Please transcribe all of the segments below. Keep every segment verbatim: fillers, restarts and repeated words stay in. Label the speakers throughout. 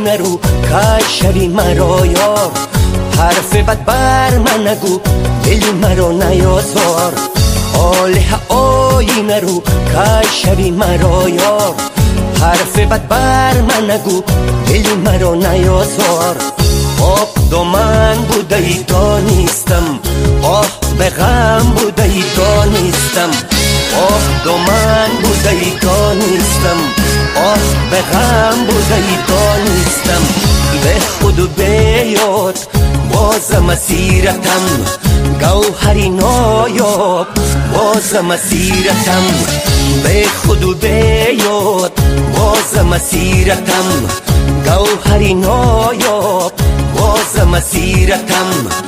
Speaker 1: نرو که شوی مرا یار، حرف بد بر من نگو دل مرا نیازار. آله آی نرو که شوی مرا یار، حرف بد بر من نگو دل مرا نیازار. آب دامن بوده ای دانستم، آه به غم بوده ای دانستم. آه دامن بوده ای دانستم، آه به غم بوده ای دانستم. به خود و به یاد باز مسیرتم، گوهری نایاب باز مسیرتم. به خود و به یاد باز مسیرتم، گوهری نایاب باز مسیرتم.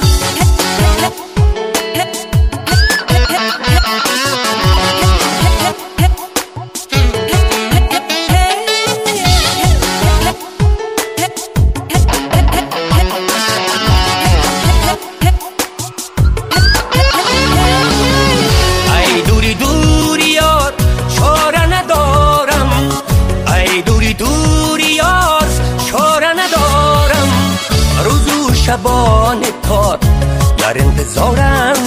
Speaker 1: شبان تار در انتظارم،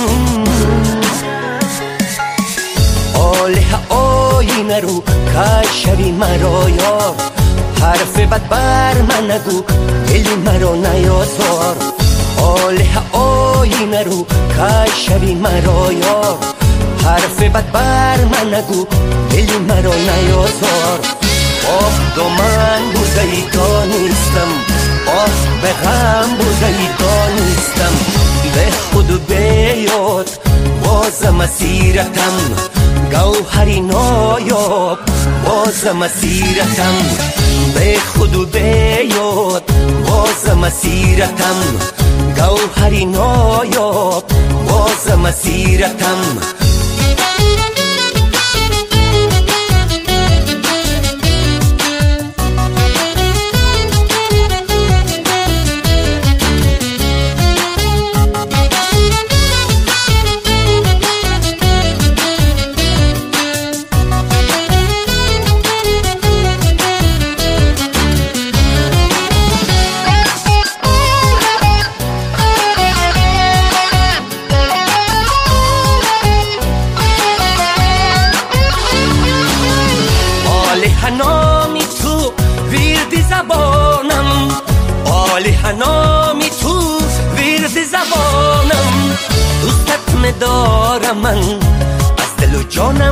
Speaker 1: آله آی نرو که شوی مرا یار، حرف بد بر من نگو دل مرا نیازار. آله آی نرو که شوی مرا یار، حرف بد بر من نگو دل مرا نیازار. آه دامن بوده ای دانستم، آه به غم بوده ای دانستم. به خود و به یاد باز مسیرتم، گوهری نایاب باز مسیرتم. به خود و به یاد باز مسیرتم، گوهری نایاب باز مسیرتم. نامی تو ویرد زبانم، آله نامی تو ویرد زبانم. دوستت می‌دارم من از دل و جانم،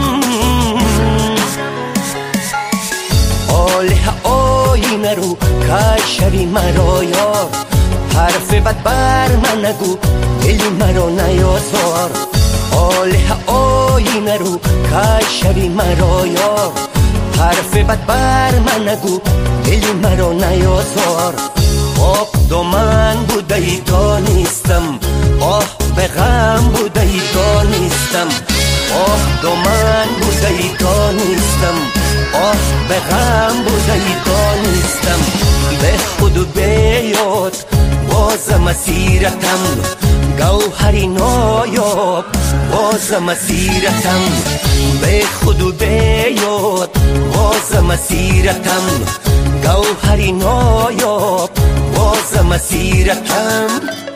Speaker 1: آله آی نرو که شوی مرا یار، حرف بد بر من نگو دل مرا نیازار. آله آی نرو که شوی مرا یار، حرف بد بر من نگو دل مرا نیازار. آب دامن بوده ای دانستم، آه به غم بوده ای دانستم. آه دامن بوده ای دانستم، آه به غم بوده ای دانستم. به خود و به یاد باز مسیرتم، گوهری نایاب باز مسیرتم. به خود و به یاد باز مسیرتم، گوهری نایاب باز مسیرتم.